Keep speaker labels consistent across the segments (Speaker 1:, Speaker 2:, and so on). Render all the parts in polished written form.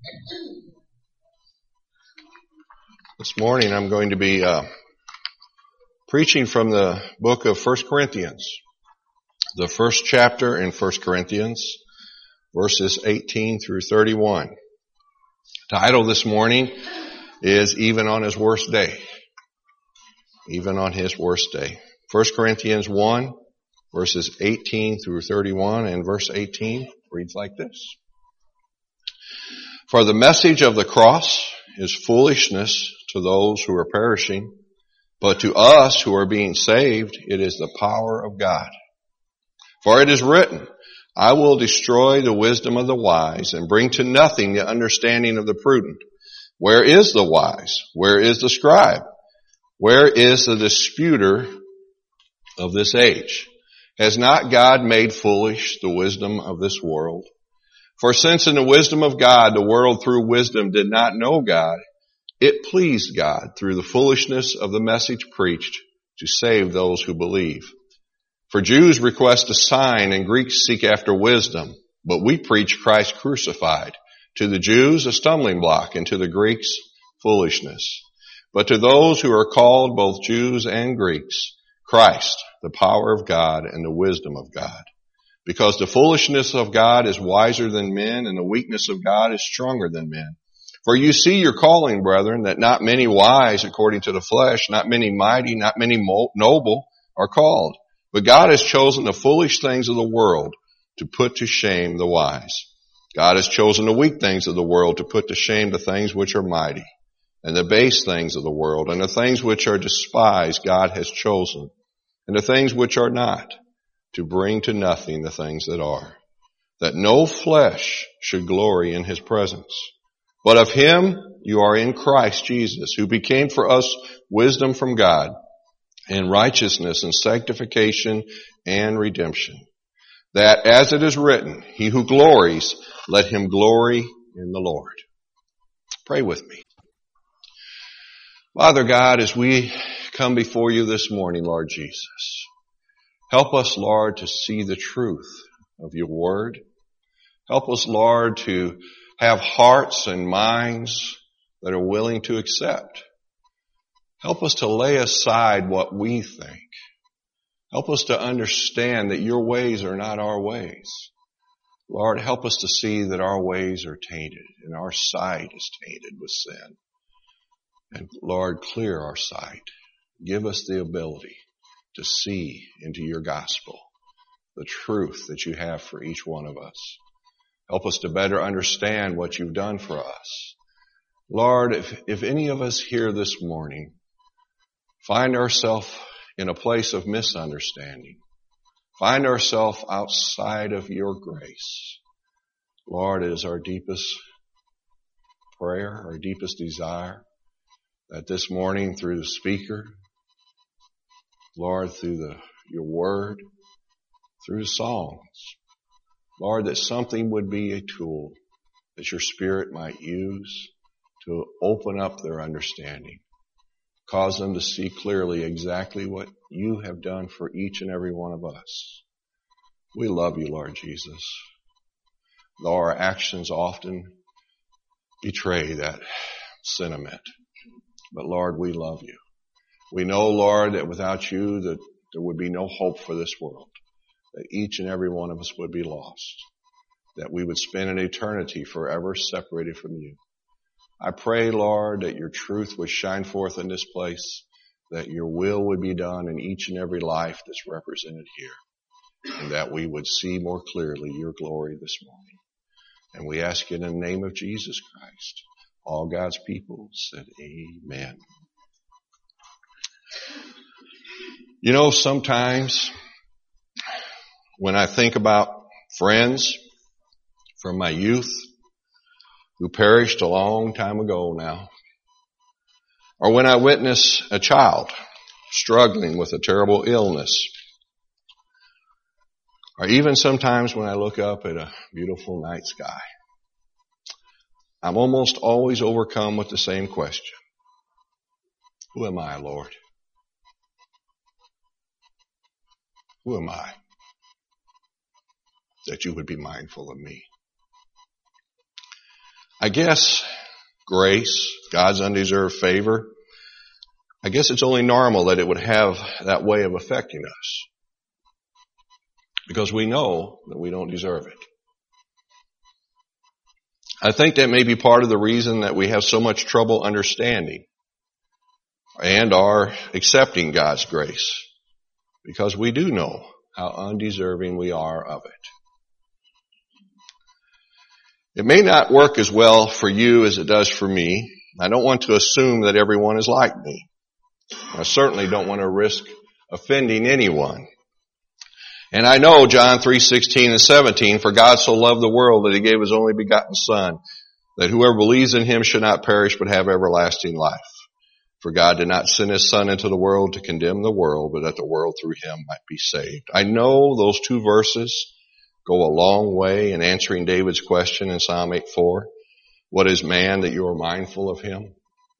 Speaker 1: This morning I'm going to be preaching from the book of 1 Corinthians, the first chapter in 1 Corinthians, verses 18 through 31. The title this morning is Even on His Worst Day. Even on His Worst Day. 1 Corinthians 1, verses 18 through 31, and verse 18 reads like this. For the message of the cross is foolishness to those who are perishing, but to us who are being saved, it is the power of God. For it is written, I will destroy the wisdom of the wise and bring to nothing the understanding of the prudent. Where is the wise? Where is the scribe? Where is the disputer of this age? Has not God made foolish the wisdom of this world? For since in the wisdom of God, the world through wisdom did not know God, it pleased God through the foolishness of the message preached to save those who believe. For Jews request a sign and Greeks seek after wisdom, but we preach Christ crucified. To the Jews a stumbling block and to the Greeks foolishness. But to those who are called, both Jews and Greeks, Christ, the power of God and the wisdom of God. Because the foolishness of God is wiser than men, and the weakness of God is stronger than men. For you see your calling, brethren, that not many wise according to the flesh, not many mighty, not many noble are called. But God has chosen the foolish things of the world to put to shame the wise. God has chosen the weak things of the world to put to shame the things which are mighty, and the base things of the world, and the things which are despised God has chosen, and the things which are not, to bring to nothing the things that are, that no flesh should glory in His presence. But of Him you are in Christ Jesus, who became for us wisdom from God, and righteousness and sanctification and redemption. That as it is written, he who glories, let him glory in the Lord. Pray with me. Father God, as we come before you this morning, Lord Jesus, help us, Lord, to see the truth of your word. Help us, Lord, to have hearts and minds that are willing to accept. Help us to lay aside what we think. Help us to understand that your ways are not our ways. Lord, help us to see that our ways are tainted and our sight is tainted with sin. And Lord, clear our sight. Give us the ability to see into your gospel, the truth that you have for each one of us. Help us to better understand what you've done for us. Lord, if any of us here this morning find ourselves in a place of misunderstanding, find ourselves outside of your grace, Lord, it is our deepest prayer, our deepest desire, that this morning through the speaker, Lord, through your word, through the songs, Lord, that something would be a tool that your Spirit might use to open up their understanding. Cause them to see clearly exactly what you have done for each and every one of us. We love you, Lord Jesus. Though our actions often betray that sentiment. But Lord, we love you. We know, Lord, that without you that there would be no hope for this world. That each and every one of us would be lost. That we would spend an eternity forever separated from you. I pray, Lord, that your truth would shine forth in this place, that your will would be done in each and every life that's represented here, and that we would see more clearly your glory this morning. And we ask it in the name of Jesus Christ. All God's people said amen. You know, sometimes when I think about friends from my youth, who perished a long time ago now. Or when I witness a child struggling with a terrible illness. Or even sometimes when I look up at a beautiful night sky. I'm almost always overcome with the same question. Who am I, Lord? Who am I that you would be mindful of me? I guess grace, God's undeserved favor, I guess it's only normal that it would have that way of affecting us. Because we know that we don't deserve it. I think that may be part of the reason that we have so much trouble understanding and are accepting God's grace. Because we do know how undeserving we are of it. It may not work as well for you as it does for me. I don't want to assume that everyone is like me. I certainly don't want to risk offending anyone. And I know John 3:16 and 17, for God so loved the world that he gave his only begotten Son, that whoever believes in him should not perish but have everlasting life. For God did not send his Son into the world to condemn the world, but that the world through him might be saved. I know those two verses go a long way in answering David's question in Psalm 8:4. What is man that you are mindful of him?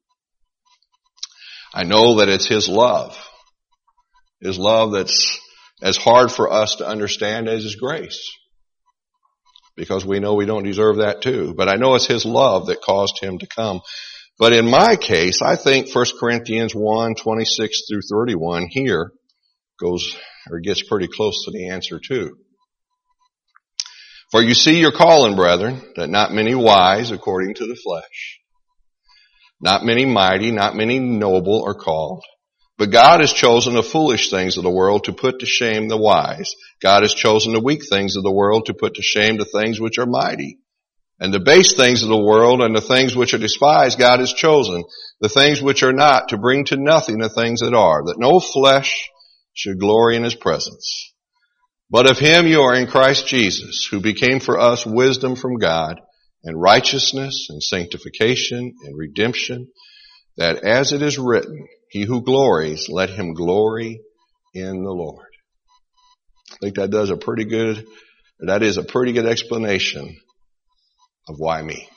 Speaker 1: I know that it's his love that's as hard for us to understand as his grace. Because we know we don't deserve that too. But I know it's his love that caused him to come. But in my case, I think 1 Corinthians 1:26 through 31 here gets pretty close to the answer too. For you see your calling, brethren, that not many wise according to the flesh, not many mighty, not many noble are called. But God has chosen the foolish things of the world to put to shame the wise. God has chosen the weak things of the world to put to shame the things which are mighty. And the base things of the world and the things which are despised God has chosen, the things which are not, to bring to nothing the things that are, that no flesh should glory in his presence. But of him you are in Christ Jesus, who became for us wisdom from God, and righteousness, and sanctification, and redemption, that as it is written, he who glories, let him glory in the Lord. I think that is a pretty good explanation of why me.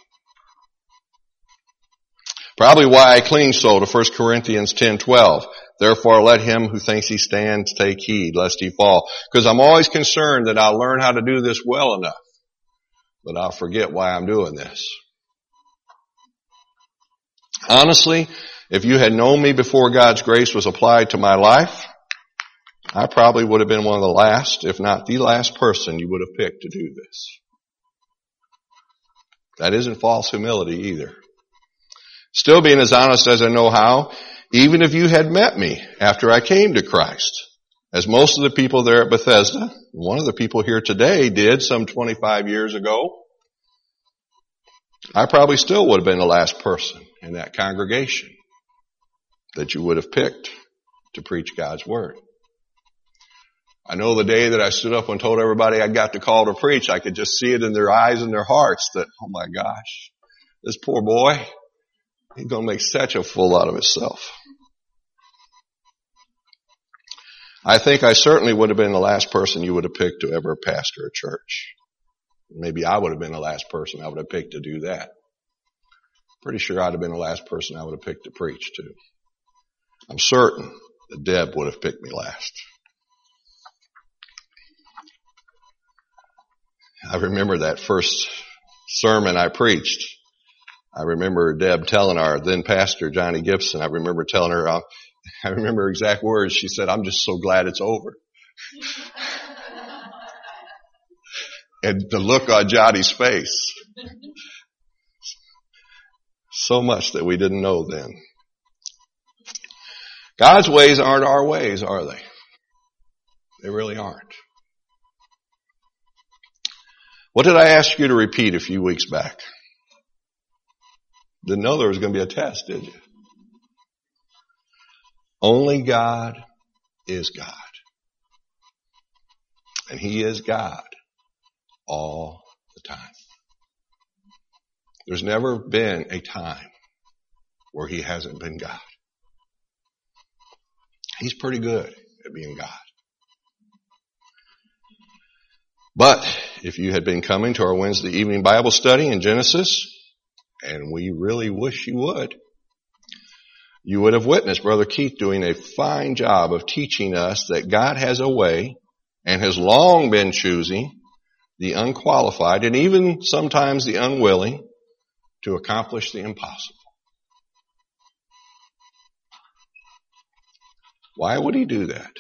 Speaker 1: Probably why I cling so to 1 Corinthians 10:12. Therefore let him who thinks he stands take heed lest he fall. Because I'm always concerned that I'll learn how to do this well enough, but I'll forget why I'm doing this. Honestly, if you had known me before God's grace was applied to my life, I probably would have been one of the last, if not the last person you would have picked to do this. That isn't false humility either. Still being as honest as I know how, even if you had met me after I came to Christ, as most of the people there at Bethesda, one of the people here today did some 25 years ago, I probably still would have been the last person in that congregation that you would have picked to preach God's Word. I know the day that I stood up and told everybody I got the call to preach, I could just see it in their eyes and their hearts that, oh my gosh, this poor boy, he's going to make such a fool out of himself. I think I certainly would have been the last person you would have picked to ever pastor a church. Maybe I would have been the last person I would have picked to do that. Pretty sure I'd have been the last person I would have picked to preach to. I'm certain that Deb would have picked me last. I remember that first sermon I preached. I remember Deb telling our then pastor, Johnny Gibson, I remember telling her, I remember her exact words. She said, I'm just so glad it's over. And the look on Johnny's face. So much that we didn't know then. God's ways aren't our ways, are they? They really aren't. What did I ask you to repeat a few weeks back? Didn't know there was going to be a test, did you? Only God is God. And He is God all the time. There's never been a time where He hasn't been God. He's pretty good at being God. But if you had been coming to our Wednesday evening Bible study in Genesis, and we really wish you would have witnessed Brother Keith doing a fine job of teaching us that God has a way and has long been choosing the unqualified and even sometimes the unwilling to accomplish the impossible. Why would he do that?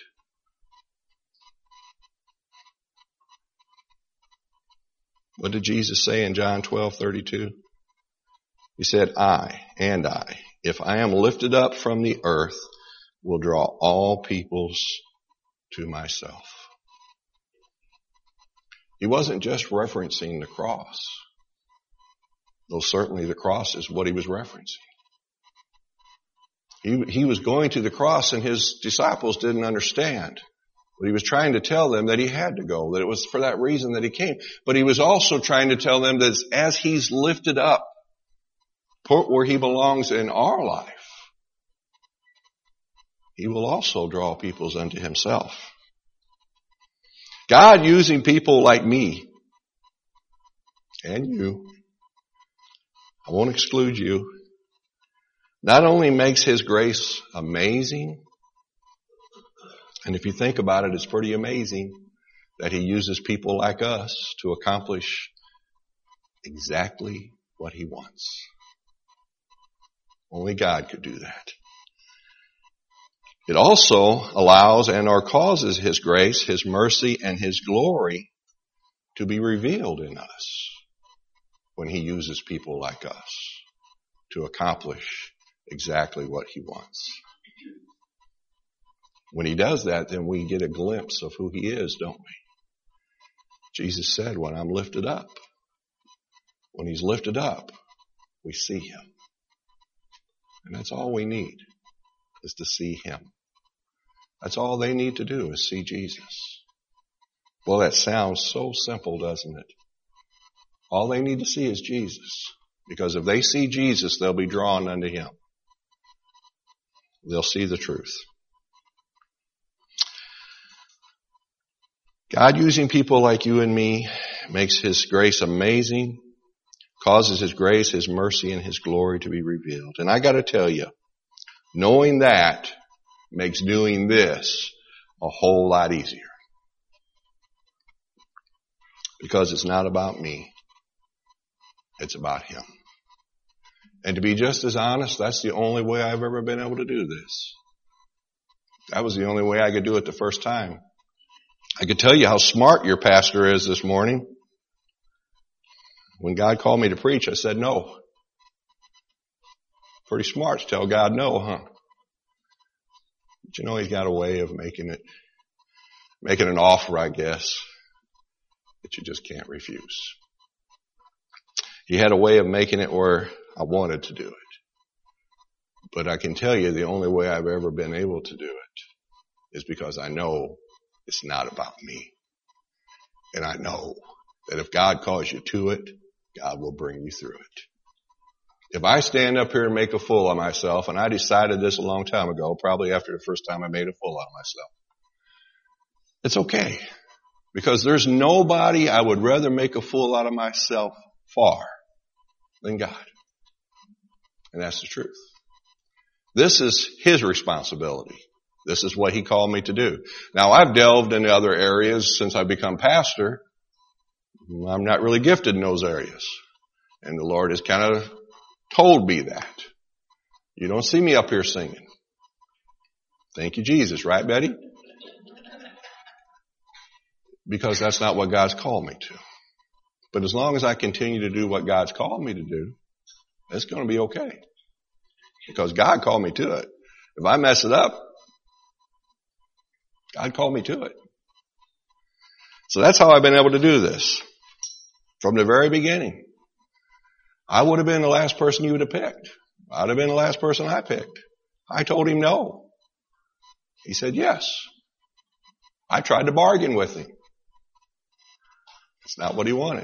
Speaker 1: What did Jesus say in John 12:32? He said, I, if I am lifted up from the earth, will draw all peoples to myself. He wasn't just referencing the cross, though certainly the cross is what he was referencing. He was going to the cross and his disciples didn't understand. But he was trying to tell them that he had to go, that it was for that reason that he came. But he was also trying to tell them that as he's lifted up, put where he belongs in our life, he will also draw peoples unto himself. God using people like me and you, I won't exclude you, not only makes his grace amazing, and if you think about it, it's pretty amazing that he uses people like us to accomplish exactly what he wants. Only God could do that. It also allows and or causes his grace, his mercy, and his glory to be revealed in us when he uses people like us to accomplish exactly what he wants. When he does that, then we get a glimpse of who he is, don't we? Jesus said, when I'm lifted up, when he's lifted up, we see him. And that's all we need, is to see him. That's all they need to do, is see Jesus. Well, that sounds so simple, doesn't it? All they need to see is Jesus. Because if they see Jesus, they'll be drawn unto him. They'll see the truth. God using people like you and me makes his grace amazing, causes his grace, his mercy, and his glory to be revealed. And I got to tell you, knowing that makes doing this a whole lot easier. Because it's not about me. It's about him. And to be just as honest, that's the only way I've ever been able to do this. That was the only way I could do it the first time. I could tell you how smart your pastor is this morning. When God called me to preach, I said no. Pretty smart to tell God no, huh? But you know, he's got a way of making an offer, I guess, that you just can't refuse. He had a way of making it where I wanted to do it. But I can tell you the only way I've ever been able to do it is because I know it's not about me. And I know that if God calls you to it, God will bring you through it. If I stand up here and make a fool of myself, and I decided this a long time ago, probably after the first time I made a fool out of myself, it's okay. Because there's nobody I would rather make a fool out of myself for than God. And that's the truth. This is his responsibility. This is what he called me to do. Now, I've delved into other areas since I've become pastor. I'm not really gifted in those areas. And the Lord has kind of told me that. You don't see me up here singing. Thank you, Jesus. Right, Betty? Because that's not what God's called me to. But as long as I continue to do what God's called me to do, it's going to be okay. Because God called me to it. If I mess it up, God called me to it. So that's how I've been able to do this. From the very beginning. I would have been the last person you would have picked. I'd have been the last person I picked. I told him no. He said yes. I tried to bargain with him. It's not what he wanted.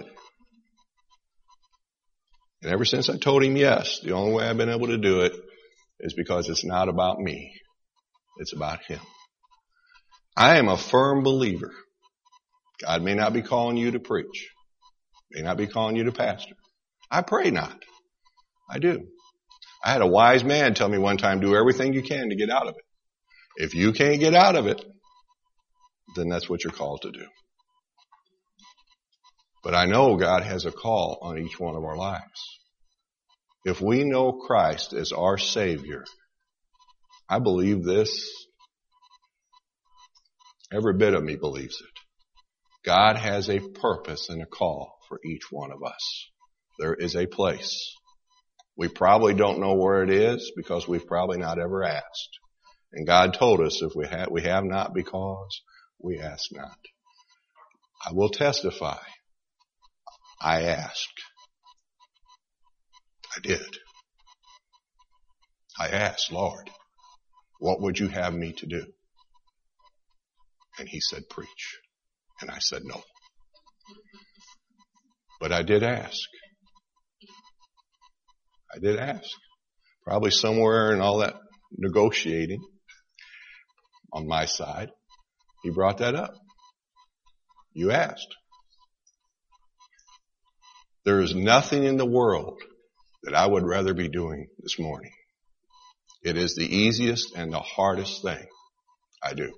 Speaker 1: And ever since I told him yes, the only way I've been able to do it is because it's not about me. It's about him. I am a firm believer. God may not be calling you to preach. May not be calling you to pastor. I pray not. I do. I had a wise man tell me one time, do everything you can to get out of it. If you can't get out of it, then that's what you're called to do. But I know God has a call on each one of our lives. if we know Christ as our Savior, I believe this. Every bit of me believes it. God has a purpose and a call for each one of us. There is a place. We probably don't know where it is because we've probably not ever asked. And God told us if we have not because we ask not. I will testify. I asked. I did. I asked, Lord, what would you have me to do? And he said, preach. And I said, no. But I did ask. I did ask. Probably somewhere in all that negotiating on my side, he brought that up. You asked. There is nothing in the world that I would rather be doing this morning. It is the easiest and the hardest thing I do.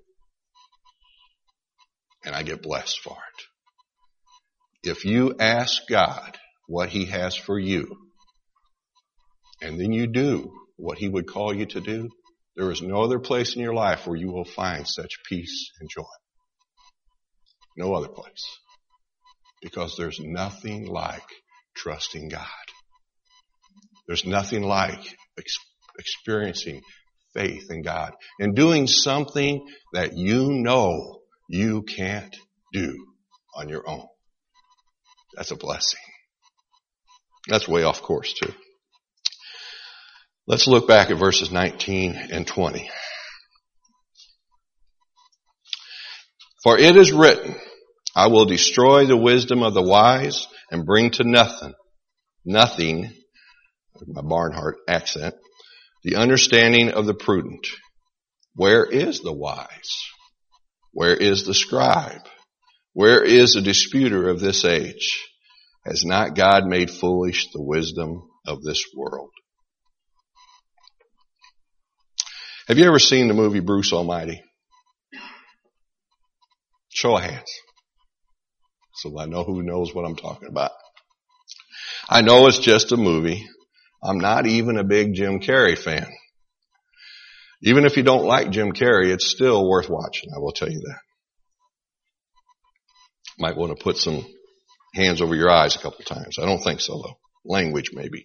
Speaker 1: And I get blessed for it. If you ask God what he has for you, and then you do what he would call you to do, there is no other place in your life where you will find such peace and joy. No other place. Because there's nothing like trusting God. There's nothing like experiencing faith in God and doing something that you know you can't do on your own. That's a blessing. That's way off course too. Let's look back at verses 19 and 20. For it is written, I will destroy the wisdom of the wise and bring to nothing, my Barnhart accent, the understanding of the prudent. Where is the wise? Where is the scribe? Where is the disputer of this age? Has not God made foolish the wisdom of this world? Have you ever seen the movie Bruce Almighty? Show of hands. So I know who knows what I'm talking about. I know it's just a movie. I'm not even a big Jim Carrey fan. Even if you don't like Jim Carrey, it's still worth watching. I will tell you that. Might want to put some hands over your eyes a couple times. I don't think so though. Language maybe.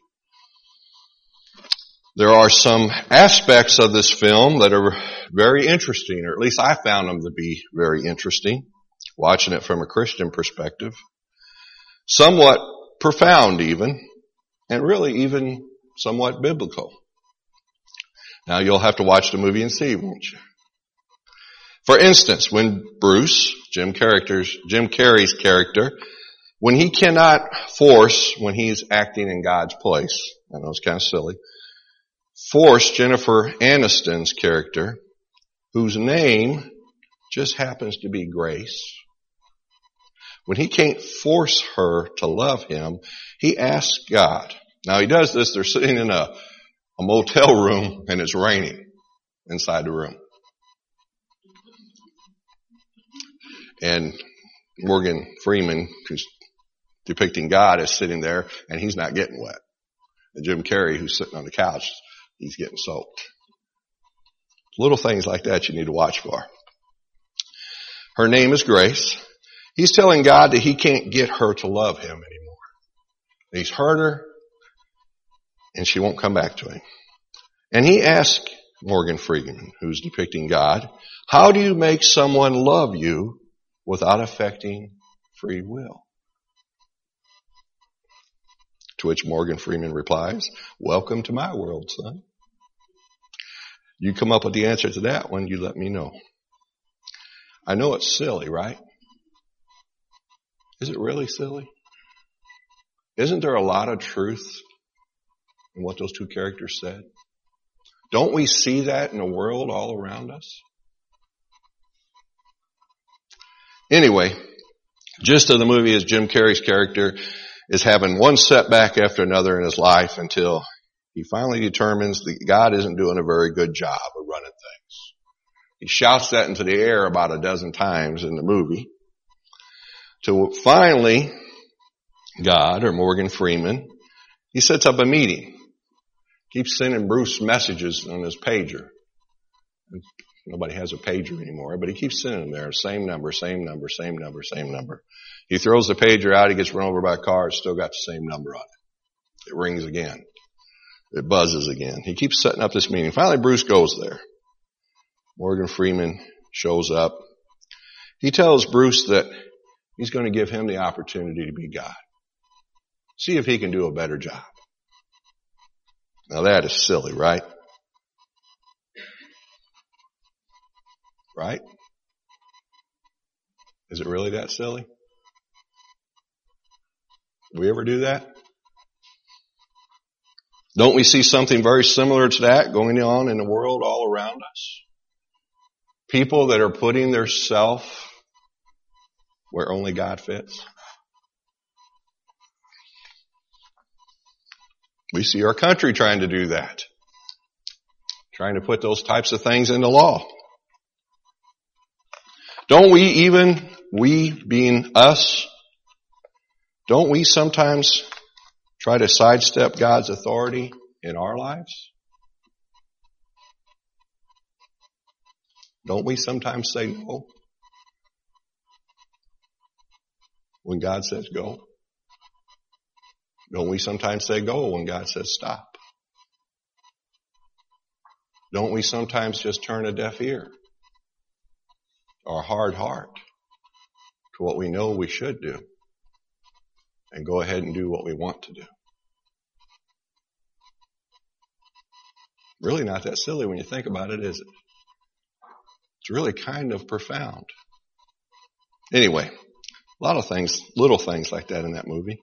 Speaker 1: There are some aspects of this film that are very interesting, or at least I found them to be very interesting, watching it from a Christian perspective. Somewhat profound even, and really even somewhat biblical. Now you'll have to watch the movie and see, won't you? For instance, when Bruce, Jim Carrey's character, when he cannot force, when he's acting in God's place, I know it's kind of silly, force Jennifer Aniston's character, whose name just happens to be Grace. When he can't force her to love him, he asks God. Now he does this, they're sitting in a motel room and it's raining inside the room. And Morgan Freeman, who's depicting God, is sitting there and he's not getting wet. And Jim Carrey, who's sitting on the couch, he's getting soaked. Little things like that you need to watch for. Her name is Grace. He's telling God that he can't get her to love him anymore. He's hurt her, and she won't come back to him. And he asks Morgan Freeman, who's depicting God, how do you make someone love you without affecting free will? To which Morgan Freeman replies, welcome to my world, son. You come up with the answer to that one, you let me know. I know it's silly, right? Is it really silly? Isn't there a lot of truth in what those two characters said? Don't we see that in the world all around us? Anyway, gist of the movie is Jim Carrey's character is having one setback after another in his life until he finally determines that God isn't doing a very good job of running things. He shouts that into the air about a dozen times in the movie. Till finally, God, or Morgan Freeman, he sets up a meeting Keeps sending Bruce messages on his pager. Nobody has a pager anymore, but he keeps sending them there. Same number, same number, same number, same number. He throws the pager out, he gets run over by a car, it's still got the same number on it. It rings again. It buzzes again. He keeps setting up this meeting. Finally, Bruce goes there. Morgan Freeman shows up. He tells Bruce that he's going to give him the opportunity to be God. See if he can do a better job. Now that is silly, right? Right? Is it really that silly? Do we ever do that? Don't we see something very similar to that going on in the world all around us? People that are putting their self where only God fits. We see our country trying to do that. Trying to put those types of things into law. Don't we being us, don't we sometimes try to sidestep God's authority in our lives? Don't we sometimes say no when God says go? Don't we sometimes say go when God says stop? Don't we sometimes just turn a deaf ear or a hard heart to what we know we should do and go ahead and do what we want to do? Really not that silly when you think about it, is it? It's really kind of profound. Anyway, a lot of things, little things like that in that movie.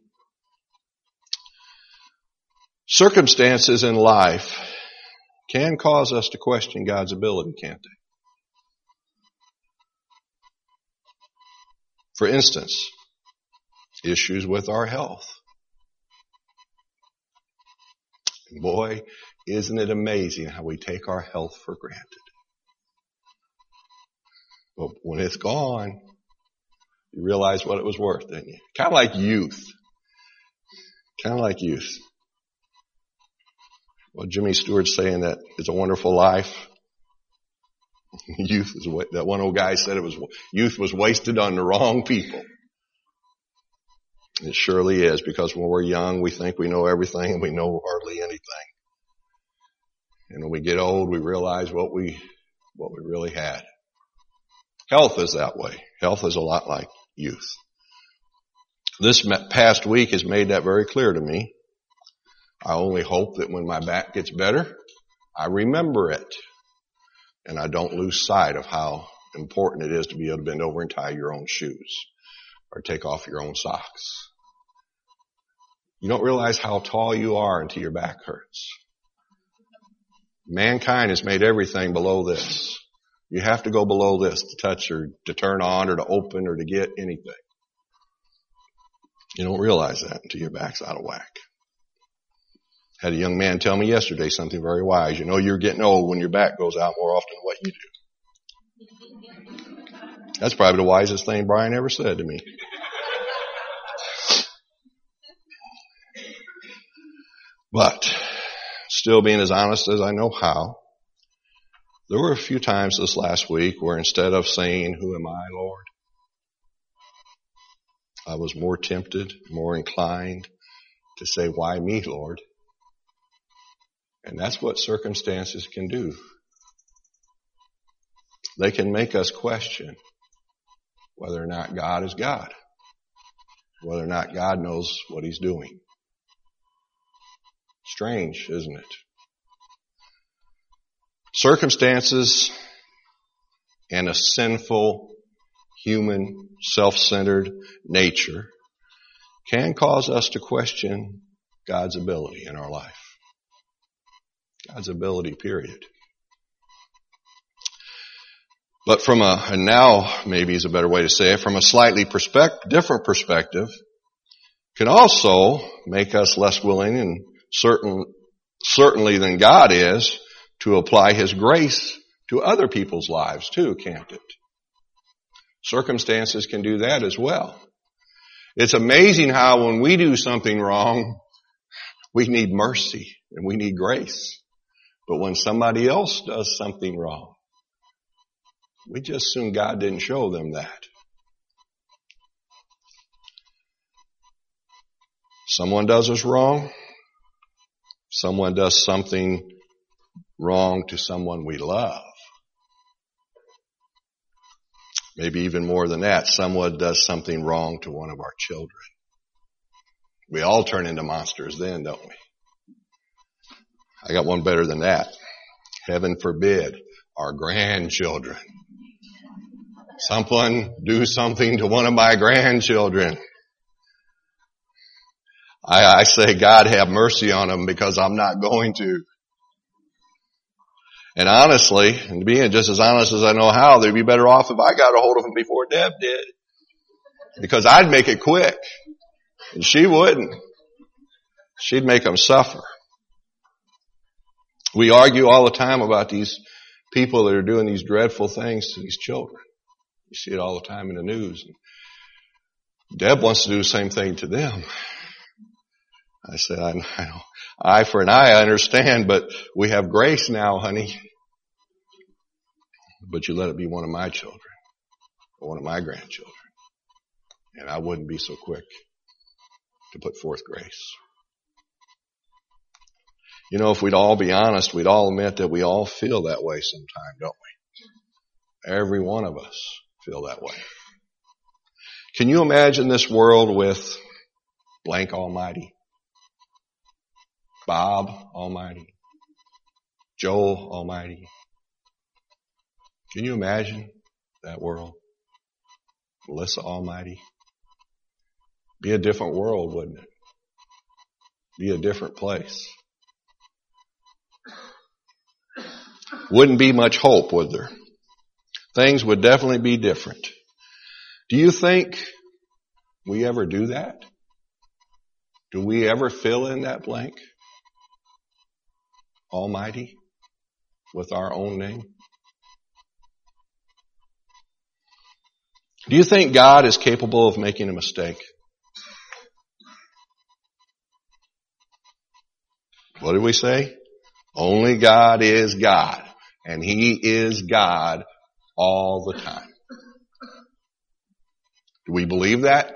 Speaker 1: Circumstances in life can cause us to question God's ability, can't they? For instance, issues with our health. And boy, isn't it amazing how we take our health for granted. But when it's gone, you realize what it was worth, didn't you? Kind of like youth. Well, Jimmy Stewart's saying that it's a wonderful life. Youth is that one old guy said youth was wasted on the wrong people. It surely is, because when we're young, we think we know everything and we know hardly anything. And when we get old, we realize what we really had. Health is that way. Health is a lot like youth. This past week has made that very clear to me. I only hope that when my back gets better, I remember it. And I don't lose sight of how important it is to be able to bend over and tie your own shoes or take off your own socks. You don't realize how tall you are until your back hurts. Mankind has made everything below this. You have to go below this to touch or to turn on or to open or to get anything. You don't realize that until your back's out of whack. Had a young man tell me yesterday something very wise. You know you're getting old when your back goes out more often than what you do. That's probably the wisest thing Brian ever said to me. But still being as honest as I know how, there were a few times this last week where instead of saying, "Who am I, Lord?" I was more tempted, more inclined to say, "Why me, Lord?" And that's what circumstances can do. They can make us question whether or not God is God, whether or not God knows what He's doing. Strange, isn't it? Circumstances and a sinful, human, self-centered nature can cause us to question God's ability in our life. God's ability, period. But from and now maybe is a better way to say it, from a slightly different perspective, can also make us less willing and certainly than God is to apply His grace to other people's lives too, can't it? Circumstances can do that as well. It's amazing how when we do something wrong, we need mercy. and we need grace. But when somebody else does something wrong, we just assume God didn't show them that. Someone does us wrong. Someone does something wrong to someone we love. Maybe even more than that, someone does something wrong to one of our children. We all turn into monsters then, don't we? I got one better than that. Heaven forbid, our grandchildren. Someone do something to one of my grandchildren. I say, God have mercy on them because I'm not going to. And honestly, and being just as honest as I know how, they'd be better off if I got a hold of them before Deb did. Because I'd make it quick. And she wouldn't. She'd make them suffer. We argue all the time about these people that are doing these dreadful things to these children. You see it all the time in the news. Deb wants to do the same thing to them. I said, I know. Eye for an eye, I understand, but we have grace now, honey. But you let it be one of my children, or one of my grandchildren. And I wouldn't be so quick to put forth grace. You know, if we'd all be honest, we'd all admit that we all feel that way sometime, don't we? Every one of us feel that way. Can you imagine this world with blank almighty? Bob Almighty, Joel Almighty. Can you imagine that world? Melissa Almighty. Be a different world, wouldn't it? Be a different place. Wouldn't be much hope, would there? Things would definitely be different. Do you think we ever do that? Do we ever fill in that blank? Almighty, with our own name? Do you think God is capable of making a mistake? What did we say? Only God is God, and He is God all the time. Do we believe that?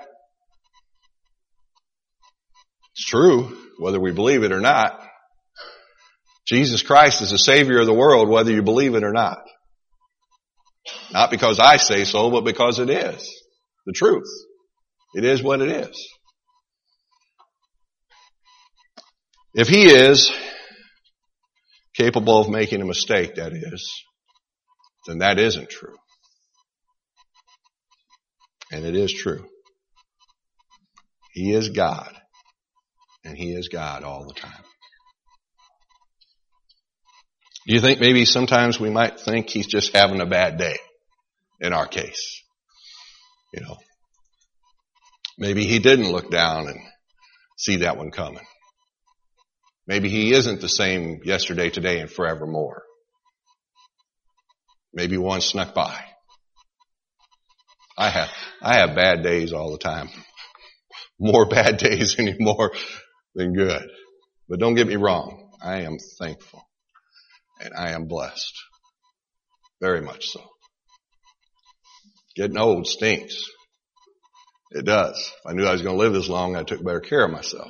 Speaker 1: It's true, whether we believe it or not. Jesus Christ is the Savior of the world, whether you believe it or not. Not because I say so, but because it is the truth. It is what it is. If He is capable of making a mistake, that is, then that isn't true. And it is true. He is God, and He is God all the time. Do you think maybe sometimes we might think He's just having a bad day in our case? You know, maybe He didn't look down and see that one coming. Maybe He isn't the same yesterday, today, and forevermore. Maybe one snuck by. I have bad days all the time. More bad days anymore than good. But don't get me wrong. I am thankful. And I am blessed. Very much so. Getting old stinks. It does. If I knew I was going to live this long, I took better care of myself.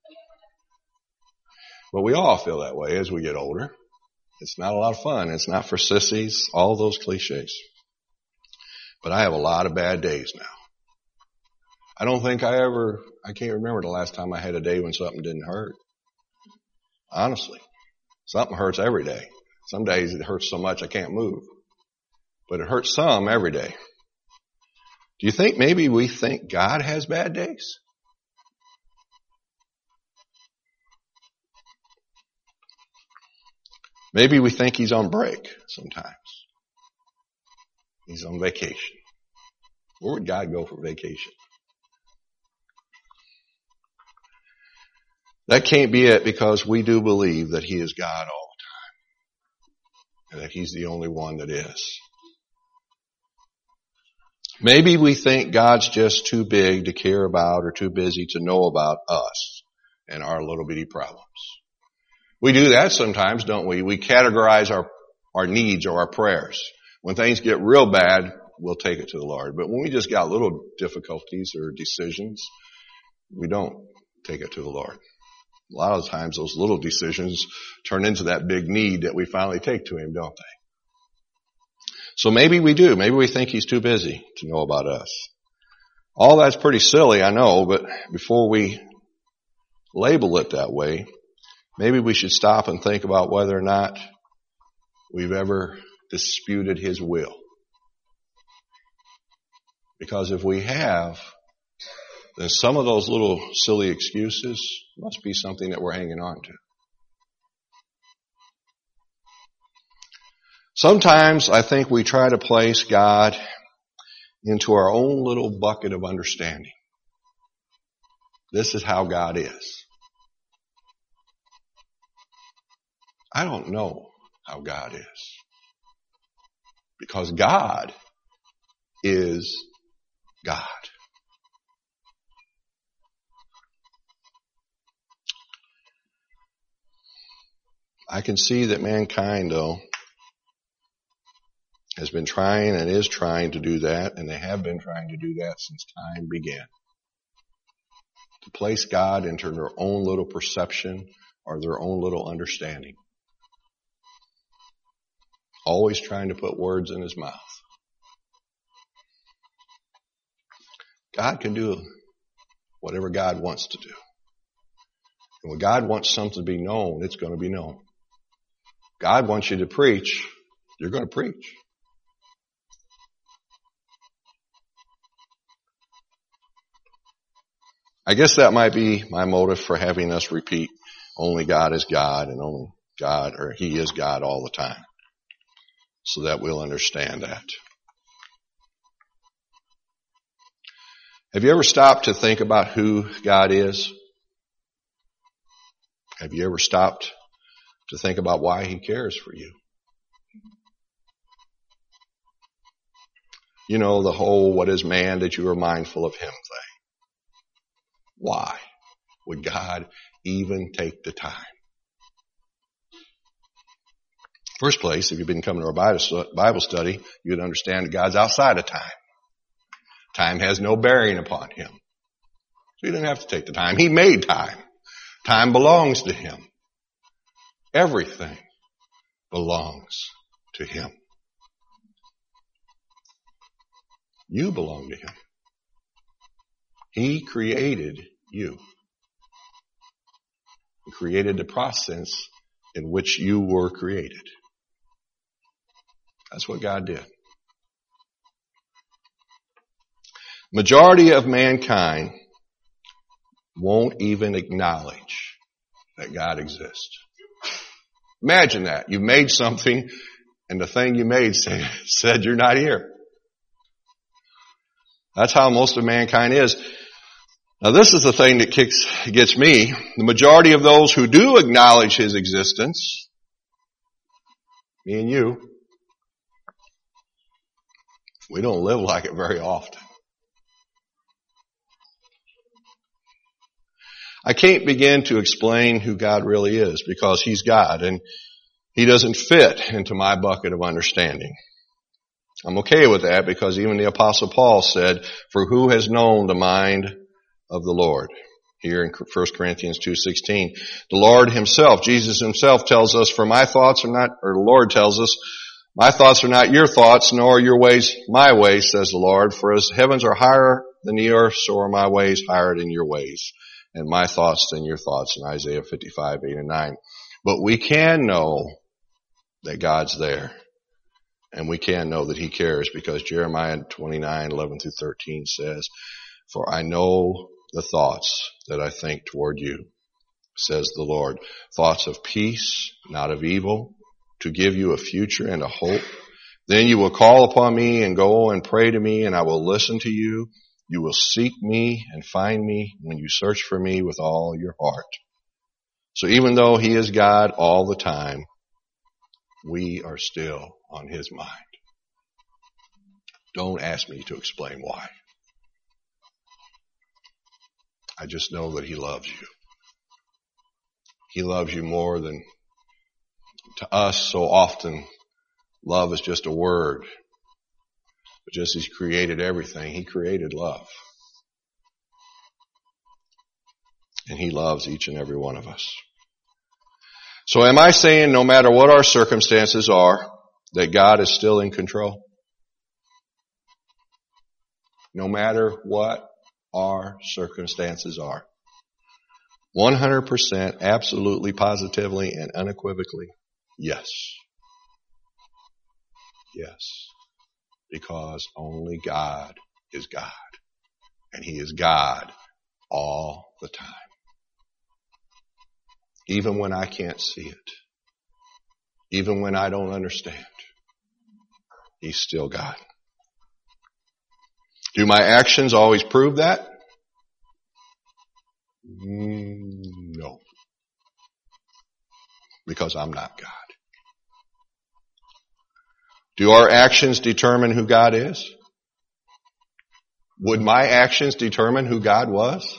Speaker 1: But we all feel that way as we get older. It's not a lot of fun. It's not for sissies, all those cliches. But I have a lot of bad days now. I don't think I can't remember the last time I had a day when something didn't hurt. Honestly. Something hurts every day. Some days it hurts so much I can't move. But it hurts some every day. Do you think maybe we think God has bad days? Maybe we think He's on break sometimes. He's on vacation. Where would God go for vacation? That can't be it, because we do believe that He is God all the time. And that He's the only one that is. Maybe we think God's just too big to care about or too busy to know about us and our little bitty problems. We do that sometimes, don't we? We categorize our needs or our prayers. When things get real bad, we'll take it to the Lord. But when we just got little difficulties or decisions, we don't take it to the Lord. A lot of times those little decisions turn into that big need that we finally take to Him, don't they? So maybe we do. Maybe we think He's too busy to know about us. All that's pretty silly, I know, but before we label it that way, maybe we should stop and think about whether or not we've ever disputed His will. Because if we have, then some of those little silly excuses must be something that we're hanging on to. Sometimes I think we try to place God into our own little bucket of understanding. This is how God is. I don't know how God is. Because God is God. I can see that mankind, though, has been trying and is trying to do that, and they have been trying to do that since time began. To place God into their own little perception or their own little understanding. Always trying to put words in His mouth. God can do whatever God wants to do. And when God wants something to be known, it's going to be known. God wants you to preach, you're going to preach. I guess that might be my motive for having us repeat, only God is God and only God, or He is God all the time. So that we'll understand that. Have you ever stopped to think about who God is? Have you ever stopped to think about why He cares for you? You know, the whole what is man that you are mindful of him thing. Why would God even take the time? First place, if you've been coming to our Bible study, you'd understand that God's outside of time. Time has no bearing upon Him. So He didn't have to take the time. He made time. Time belongs to Him. Everything belongs to Him. You belong to Him. He created you. He created the process in which you were created. That's what God did. Majority of mankind won't even acknowledge that God exists. Imagine that. You made something and the thing you made said you're not here. That's how most of mankind is. Now this is the thing that gets me. The majority of those who do acknowledge His existence, me and you, we don't live like it very often. I can't begin to explain who God really is because He's God and He doesn't fit into my bucket of understanding. I'm okay with that because even the Apostle Paul said, for who has known the mind of the Lord? Here in 1 Corinthians 2:16. The Lord Himself, Jesus Himself tells us, for my thoughts are not, or the Lord tells us, my thoughts are not your thoughts, nor are your ways my ways, says the Lord. For as the heavens are higher than the earth, so are my ways higher than your ways, and my thoughts than your thoughts, in Isaiah 55:8-9. But we can know that God's there. And we can know that He cares because Jeremiah 29:11-13 says, for I know the thoughts that I think toward you, says the Lord. Thoughts of peace, not of evil, to give you a future and a hope. Then you will call upon me and go and pray to me, and I will listen to you. You will seek me and find me when you search for me with all your heart. So even though He is God all the time, we are still on His mind. Don't ask me to explain why. I just know that He loves you. He loves you more than To us, so often, love is just a word. But just as He created everything, He created love. And He loves each and every one of us. So am I saying no matter what our circumstances are, that God is still in control? No matter what our circumstances are. 100%, absolutely, positively, and unequivocally, yes. Yes. Because only God is God. And He is God all the time. Even when I can't see it. Even when I don't understand. He's still God. Do my actions always prove that? No. Because I'm not God. Do our actions determine who God is? Would my actions determine who God was?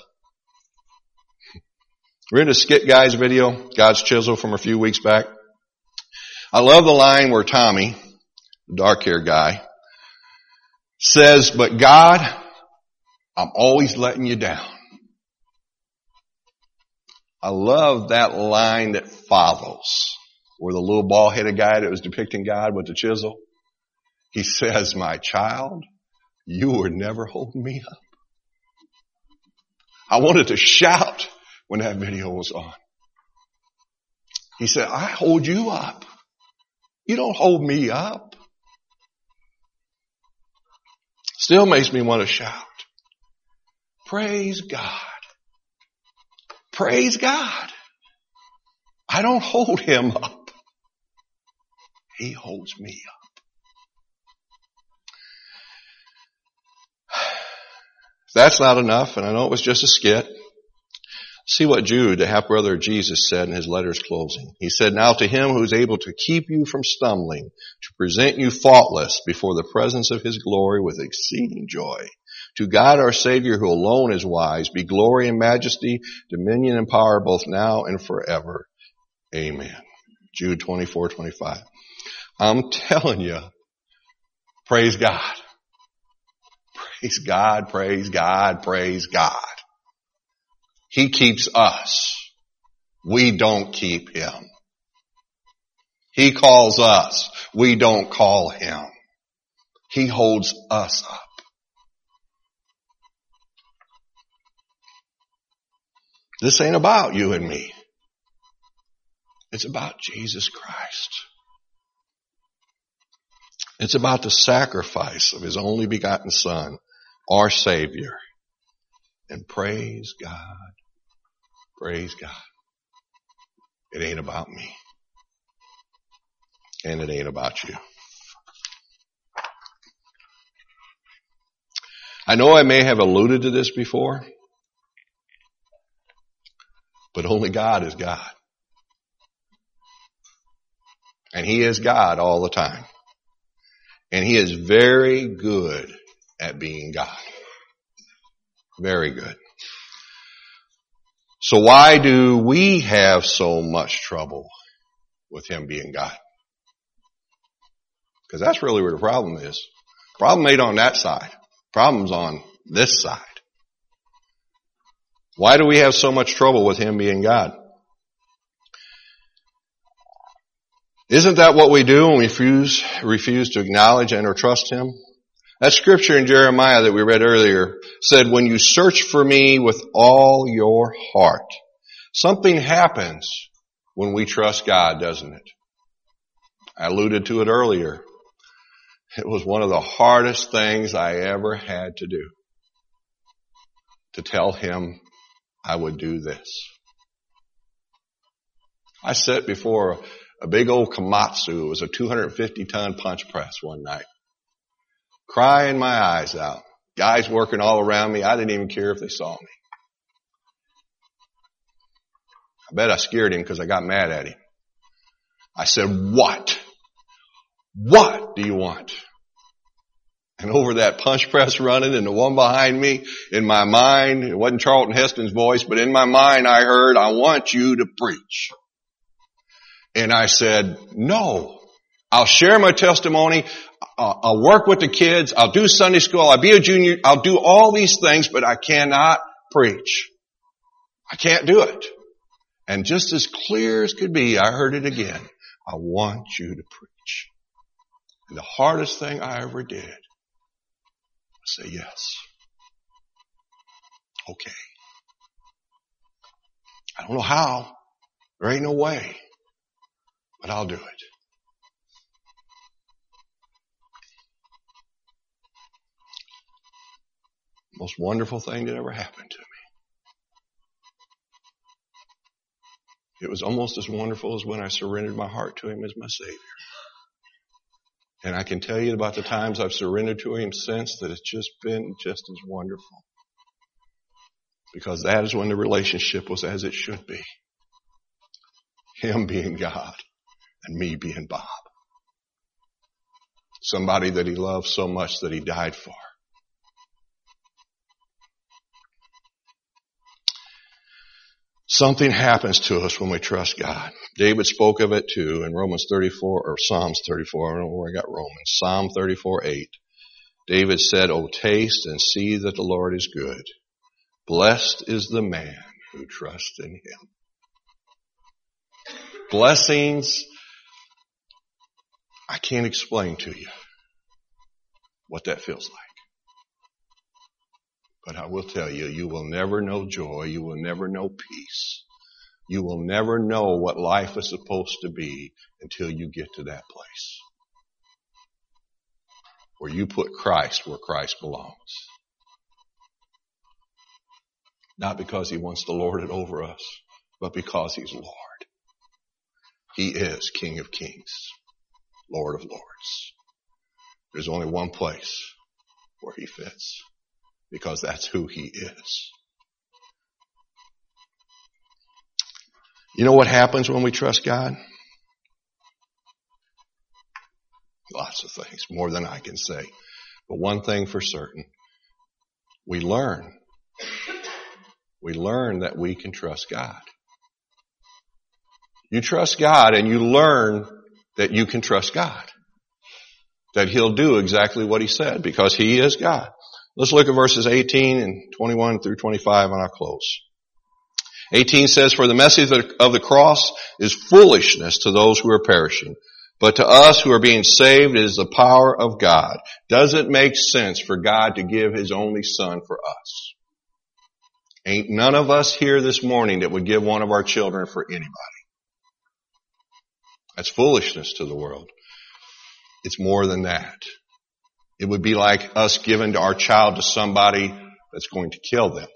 Speaker 1: We're in a Skit Guys video, God's Chisel, from a few weeks back. I love the line where Tommy, the dark-haired guy, says, "But God, I'm always letting you down." I love that line that follows, where the little bald-headed guy that was depicting God with the chisel, he says, "My child, you were never holding me up." I wanted to shout when that video was on. He said, "I hold you up. You don't hold me up." Still makes me want to shout. Praise God. Praise God. I don't hold Him up. He holds me up. If that's not enough, and I know it was just a skit, see what Jude, the half-brother of Jesus, said in his letter's closing. He said, "Now to Him who is able to keep you from stumbling, to present you faultless before the presence of His glory with exceeding joy. To God our Savior, who alone is wise, be glory and majesty, dominion and power both now and forever. Amen." Jude 24:25. I'm telling you, praise God. Praise God, praise God, praise God. He keeps us. We don't keep Him. He calls us. We don't call Him. He holds us up. This ain't about you and me. It's about Jesus Christ. It's about the sacrifice of His only begotten Son, our Savior. And praise God. Praise God. It ain't about me. And it ain't about you. I know I may have alluded to this before, but only God is God. And He is God all the time. And He is very good at being God. Very good. So why do we have so much trouble with Him being God? Because that's really where the problem is. Problem ain't on that side. Problem's on this side. Why do we have so much trouble with Him being God? Isn't that what we do when we refuse to acknowledge and or trust Him? That scripture in Jeremiah that we read earlier said, "When you search for me with all your heart." Something happens when we trust God, doesn't it? I alluded to it earlier. It was one of the hardest things I ever had to do. To tell Him I would do this. I sat before a big old Komatsu. It was a 250-ton punch press one night. Crying my eyes out. Guys working all around me. I didn't even care if they saw me. I bet I scared him because I got mad at him. I said, "What? What do you want?" And over that punch press running and the one behind me, in my mind, it wasn't Charlton Heston's voice, but in my mind I heard, "I want you to preach." And I said, no. I'll share my testimony. I'll work with the kids. I'll do Sunday school. I'll be a junior. I'll do all these things, but I cannot preach. I can't do it. And just as clear as could be, I heard it again. I want you to preach. And the hardest thing I ever did was say yes. Okay. I don't know how. There ain't no way. But I'll do it. Most wonderful thing that ever happened to me. It was almost as wonderful as when I surrendered my heart to Him as my Savior. And I can tell you about the times I've surrendered to Him since that it's just been just as wonderful. Because that is when the relationship was as it should be. Him being God and me being Bob. Somebody that He loved so much that He died for. Something happens to us when we trust God. David spoke of it too in Romans 34, or Psalms 34. I don't know where I got Romans. Psalm 34:8. David said, "O taste and see that the Lord is good. Blessed is the man who trusts in Him." Blessings, I can't explain to you what that feels like. But I will tell you, you will never know joy. You will never know peace. You will never know what life is supposed to be until you get to that place. Where you put Christ where Christ belongs. Not because He wants to lord it over us, but because He's Lord. He is King of Kings, Lord of Lords. There's only one place where He fits. Because that's who He is. You know what happens when we trust God? Lots of things, more than I can say. But one thing for certain, we learn. We learn that we can trust God. You trust God and you learn that you can trust God. That He'll do exactly what He said because He is God. Let's look at verses 18 and 21 through 25 and I'll close. 18 says, "For the message of the cross is foolishness to those who are perishing. But to us who are being saved, it is the power of God." Does it make sense for God to give His only Son for us? Ain't none of us here this morning that would give one of our children for anybody. That's foolishness to the world. It's more than that. It would be like us giving our child to somebody that's going to kill them.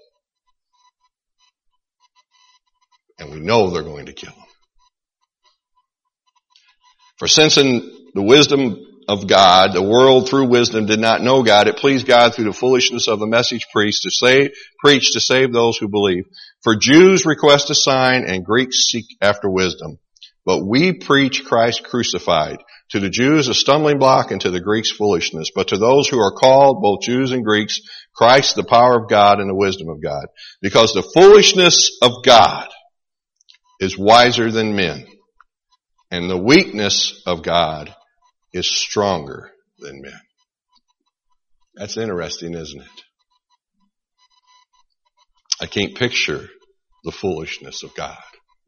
Speaker 1: And we know they're going to kill them. For since in the wisdom of God, the world through wisdom did not know God, it pleased God through the foolishness of the message preached to save those who believe. For Jews request a sign and Greeks seek after wisdom. But we preach Christ crucified. To the Jews a stumbling block and to the Greeks foolishness. But to those who are called, both Jews and Greeks, Christ the power of God and the wisdom of God. Because the foolishness of God is wiser than men. And the weakness of God is stronger than men. That's interesting, isn't it? I can't picture the foolishness of God.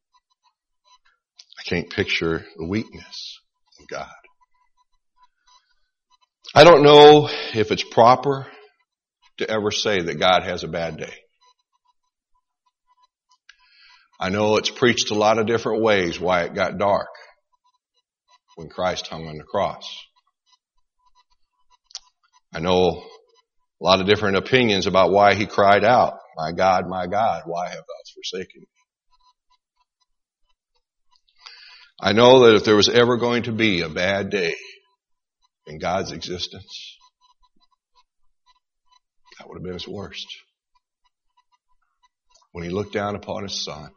Speaker 1: I can't picture the weakness of God. I don't know if it's proper to ever say that God has a bad day. I know it's preached a lot of different ways why it got dark when Christ hung on the cross. I know a lot of different opinions about why He cried out, my God, why have thou forsaken me? I know that if there was ever going to be a bad day in God's existence, that would have been His worst. When He looked down upon His Son,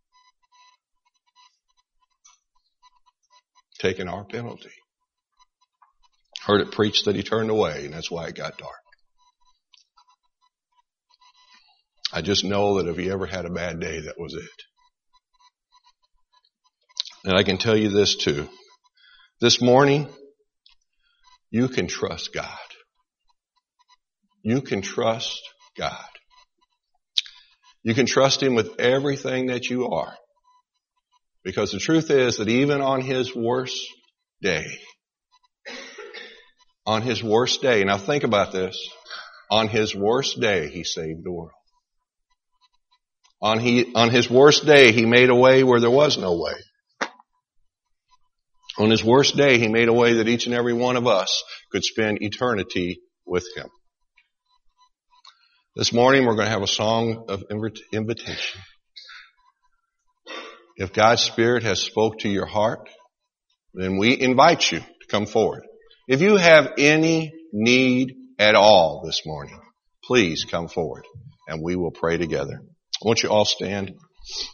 Speaker 1: taking our penalty. Heard it preached that He turned away, and that's why it got dark. I just know that if He ever had a bad day, that was it. And I can tell you this too. This morning, you can trust God. You can trust God. You can trust Him with everything that you are. Because the truth is that even on His worst day, now think about this, on His worst day, He saved the world. On His worst day, He made a way where there was no way. On His worst day, He made a way that each and every one of us could spend eternity with Him. This morning, we're going to have a song of invitation. If God's Spirit has spoke to your heart, then we invite you to come forward. If you have any need at all this morning, please come forward and we will pray together. Won't you all stand?